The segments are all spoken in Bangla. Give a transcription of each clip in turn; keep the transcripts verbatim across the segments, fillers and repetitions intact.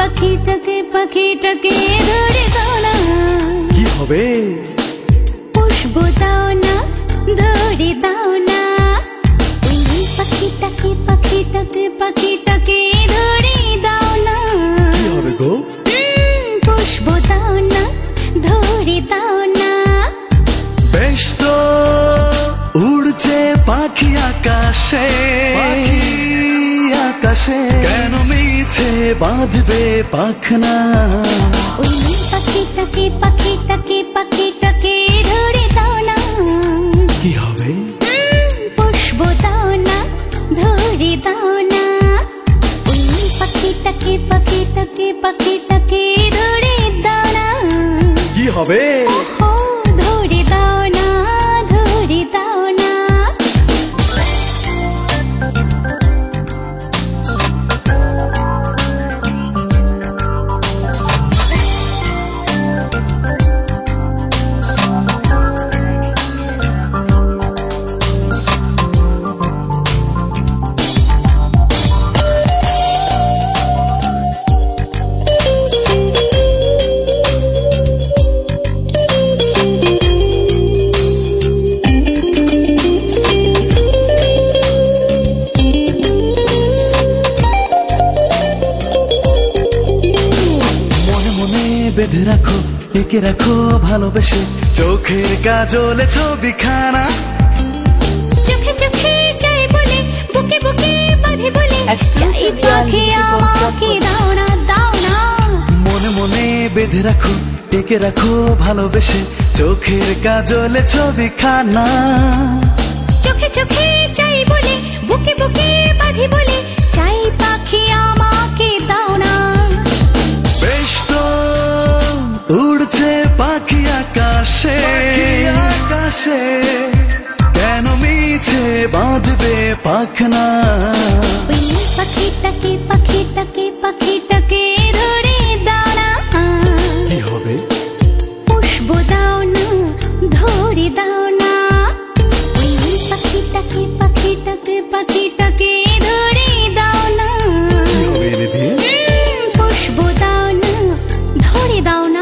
পাখিটাকে পাখিটাকে ধরে দাও না। কি হবে? পুষবো দাও না, ধরে দাও না। ওই পাখিটাকে পাখিটাকে পাখিটাকে ধরে দাও না। কি হবে গো? পুষবো দাও না, ধরে দাও না। বেশ তো উড়ছে পাখি আকাশে, আকাশে কেন মিছে বাঁধবে পাখনা? ওই পাখিটাকে পাখিটাকে পাখিটাকে ধরে দাও না। কি হবে? পুষবো দাও না, ধরে দাও না। ওই পাখিটাকে পাখিটাকে পাখিটাকে ধরে দাও না। কি হবে? ওহো, ধরে দাও না, ধরে দাও না। বেঁধে রাখো, এঁকে রাখো ভালোবেসে চোখের কাজলে ছবিখানা। চোখে চোখে চাই বলে, বুকে বুকে বাঁধে বলে, চাই পাখি আমাকে দাও না, দাও না। মনে মনে বেঁধে রাখো, এঁকে রাখো ভালোবেসে চোখের কাজলে ছবিখানা। চোখে চোখে চাই বলে, বুকে বুকে বাঁধে বলে, চাই পাখি আমাকে দাও না। বেশ তো উড়ছে পাখি আকাশে, আকাশে কেন মিছে বাঁধবে পাখনা? ওই পাখিটাকে পাখিটাকে পাখিটাকে ধরে দাও না। কি হবে? পুষবো দাও না, ধরে দাও না। ওই পাখিটাকে পাখিটাকে পাখিটাকে ধরে দাও না। কি হবে নিধি? পুষবো দাও না, ধরে দাও না।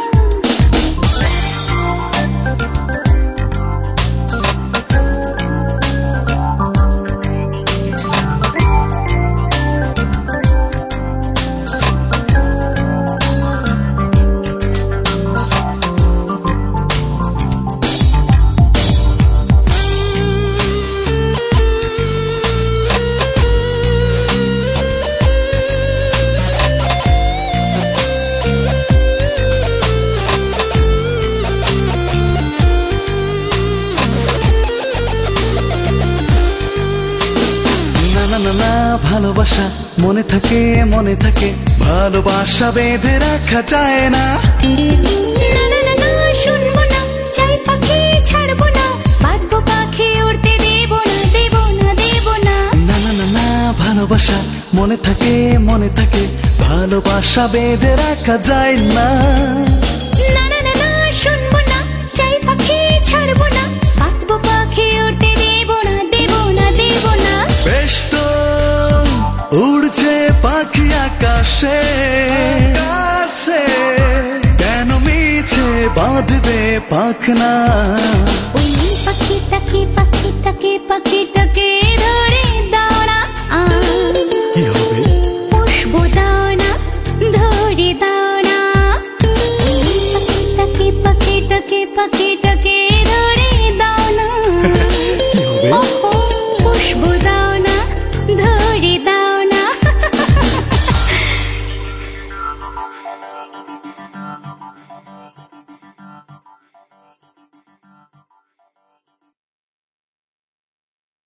না ভালোবাসা মনে থাকে, মনে থাকে ভালোবাসা বেঁধে রাখা যায় না। না না না না, শুনবো না, চাই পাখি ছাড়বো না, বাঁধবো পাখি উড়তে দেবো না, দেবো না, দেবো না। না না না না, ভালোবাসা মনে থাকে, মনে থাকে ভালোবাসা বেঁধে রাখা যায় না। না না না না, শুনবো না, চাই পাখি ছাড়বো না, বাঁধবো পাখি উড়তে দেবো না, দেবো না, দেবো না। বেশ তো উড়ছে পাখি আকাশে, আকাশে কেন মিছে বাঁধবে পাখনা? ওই পাখিটাকে পাখিটাকে পাখিটা